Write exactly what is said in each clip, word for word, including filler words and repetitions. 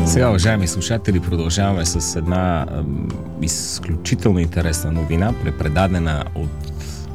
Сега, уважаеми слушатели, продължаваме с една е, изключително интересна новина, препредадена от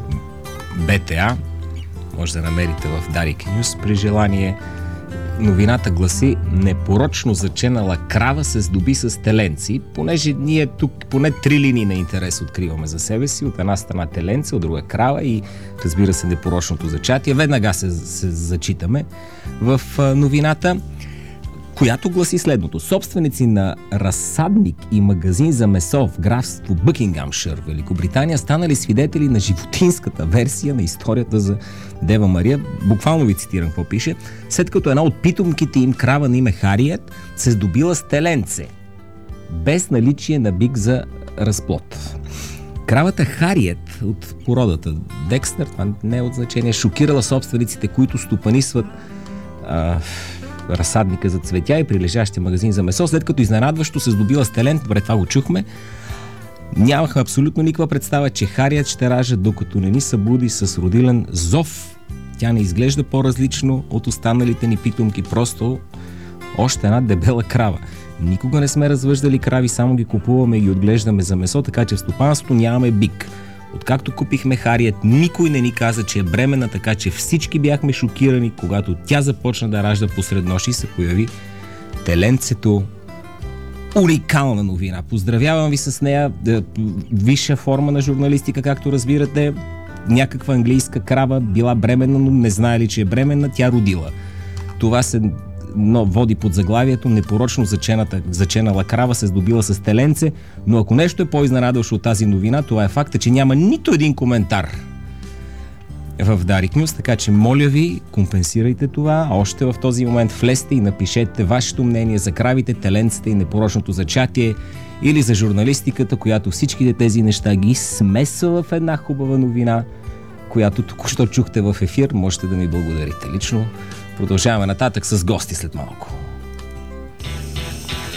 БТА. Може да намерите в Дарик Нюс при желание. Новината гласи: непорочно заченала крава се здоби с теленци, понеже ние тук поне три линии на интерес откриваме за себе си. От една страна теленце, от друга крава и, разбира се, непорочното зачатие. Веднага се, се зачитаме в новината, която гласи следното. Собственици на разсадник и магазин за месо в графство Бъкингамшир, Великобритания, станали свидетели на животинската версия на историята за Дева Мария. Буквално ви цитирам какво пише. След като една от питомките им, крава на име Хариет, се здобила с теленце, без наличие на бик за разплод. Кравата Хариет от породата Декстър, това не е от значение, шокирала собствениците, които стопанисват а, разсадника за цветя и прилежащия магазин за месо, след като изненадващо се здобила с телен. Добре, това го чухме. Нямахме абсолютно никаква представа, че Хариет ще ражда, докато не ни събуди с родилен зов. Тя не изглежда по-различно от останалите ни питомки, просто още една дебела крава. Никога не сме развъждали крави, само ги купуваме и ги отглеждаме за месо, така че в стопанството нямаме бик. Откакто купихме Хариет, никой не ни каза, че е бременна, така че всички бяхме шокирани, когато тя започна да ражда посред нощ и се появи теленцето. Уникална новина. Поздравявам ви с нея. Висша форма на журналистика, както разбирате. Някаква английска крава била бременна, но не знаели, че е бременна, тя родила. Това се но води под заглавието: непорочно зачената, заченала крава се здобила с теленце. Но ако нещо е по-изненадващо от тази новина, това е факта, че няма нито един коментар в Дарик Нюс, така че моля ви, компенсирайте това. Още в този момент влезте и напишете вашето мнение за кравите, теленцата и непорочното зачатие, или за журналистиката, която всичките тези неща ги смесва в една хубава новина, която току-що чухте в ефир. Можете да ми благодарите лично. Продължаваме нататък с гости след малко.